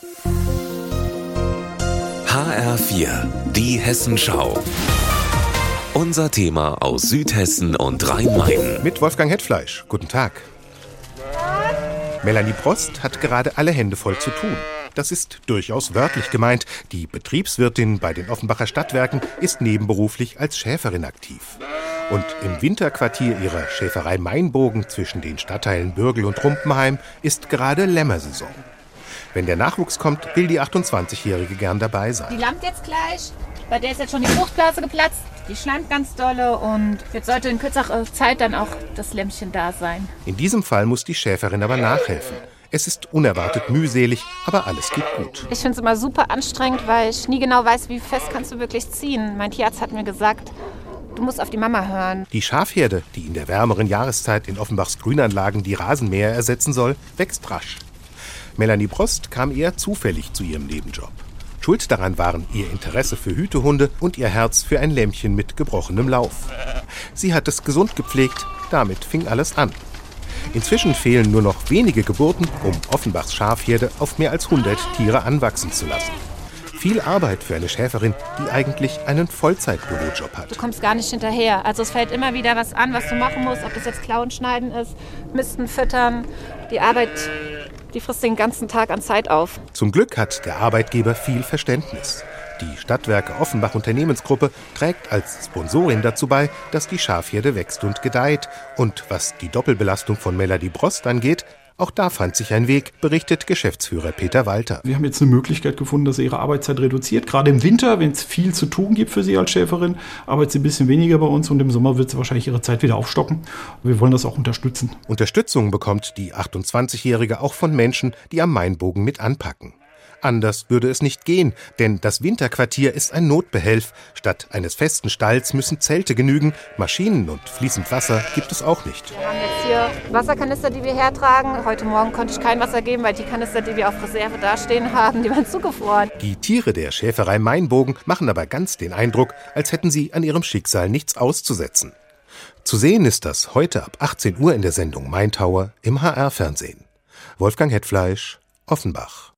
HR4, die Hessenschau. Unser Thema aus Südhessen und Rhein-Main. Mit Wolfgang Hetfleisch. Guten Tag. Melanie Prost hat gerade alle Hände voll zu tun. Das ist durchaus wörtlich gemeint. Die Betriebswirtin bei den Offenbacher Stadtwerken ist nebenberuflich als Schäferin aktiv. Und im Winterquartier ihrer Schäferei Mainbogen zwischen den Stadtteilen Bürgel und Rumpenheim ist gerade Lämmersaison. Wenn der Nachwuchs kommt, will die 28-Jährige gern dabei sein. Die lammt jetzt gleich. Bei der ist jetzt schon die Fruchtblase geplatzt. Die schleimt ganz dolle und jetzt sollte in kürzerer Zeit dann auch das Lämmchen da sein. In diesem Fall muss die Schäferin aber nachhelfen. Es ist unerwartet mühselig, aber alles geht gut. Ich finde es immer super anstrengend, weil ich nie genau weiß, wie fest kannst du wirklich ziehen. Mein Tierarzt hat mir gesagt, du musst auf die Mama hören. Die Schafherde, die in der wärmeren Jahreszeit in Offenbachs Grünanlagen die Rasenmäher ersetzen soll, wächst rasch. Melanie Prost kam eher zufällig zu ihrem Nebenjob. Schuld daran waren ihr Interesse für Hütehunde und ihr Herz für ein Lämmchen mit gebrochenem Lauf. Sie hat es gesund gepflegt, damit fing alles an. Inzwischen fehlen nur noch wenige Geburten, um Offenbachs Schafherde auf mehr als 100 Tiere anwachsen zu lassen. Viel Arbeit für eine Schäferin, die eigentlich einen Vollzeit-Bürojob hat. Du kommst gar nicht hinterher. Also es fällt immer wieder was an, was du machen musst. Ob das jetzt Klauen schneiden ist, Misten füttern. Die Arbeit, die frisst den ganzen Tag an Zeit auf. Zum Glück hat der Arbeitgeber viel Verständnis. Die Stadtwerke Offenbach Unternehmensgruppe trägt als Sponsorin dazu bei, dass die Schafherde wächst und gedeiht. Und was die Doppelbelastung von Melanie Prost angeht, auch da fand sich ein Weg, berichtet Geschäftsführer Peter Walter. Wir haben jetzt eine Möglichkeit gefunden, dass sie ihre Arbeitszeit reduziert. Gerade im Winter, wenn es viel zu tun gibt für sie als Schäferin, arbeitet sie ein bisschen weniger bei uns und im Sommer wird sie wahrscheinlich ihre Zeit wieder aufstocken. Wir wollen das auch unterstützen. Unterstützung bekommt die 28-Jährige auch von Menschen, die am Mainbogen mit anpacken. Anders würde es nicht gehen, denn das Winterquartier ist ein Notbehelf. Statt eines festen Stalls müssen Zelte genügen, Maschinen und fließend Wasser gibt es auch nicht. Wir haben jetzt hier Wasserkanister, die wir hertragen. Heute Morgen konnte ich kein Wasser geben, weil die Kanister, die wir auf Reserve dastehen haben, die waren zugefroren. Die Tiere der Schäferei Mainbogen machen aber ganz den Eindruck, als hätten sie an ihrem Schicksal nichts auszusetzen. Zu sehen ist das heute ab 18 Uhr in der Sendung Maintower im HR-Fernsehen. Wolfgang Hetfleisch, Offenbach.